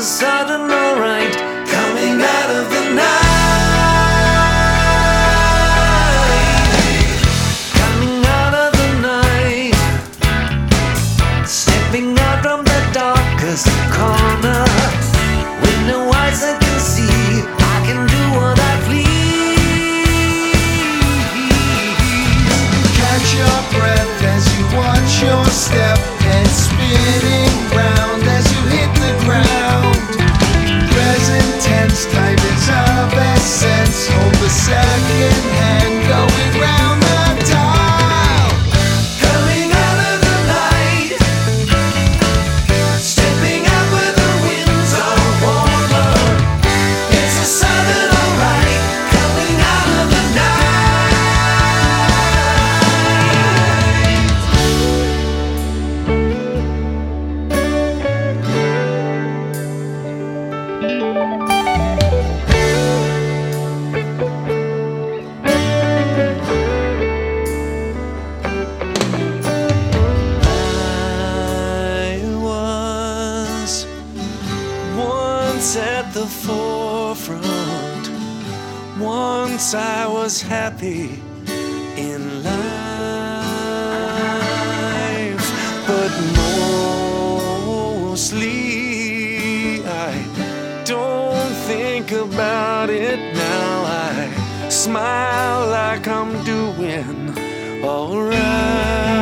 a sudden alright coming out of the night. Coming out of the night, stepping out from the darkest corner. With no eyes that can see, I can do what I please. Catch your breath as you watch your step and spinning round as you hit the ground. Present tense, time is of essence. Hold the second hand going round the dial. Coming out of the night, stepping out where the winds are warmer. It's a sudden alright coming out of the at the forefront. Once I was happy in life, but mostly I don't think about it now. I smile like I'm doing alright.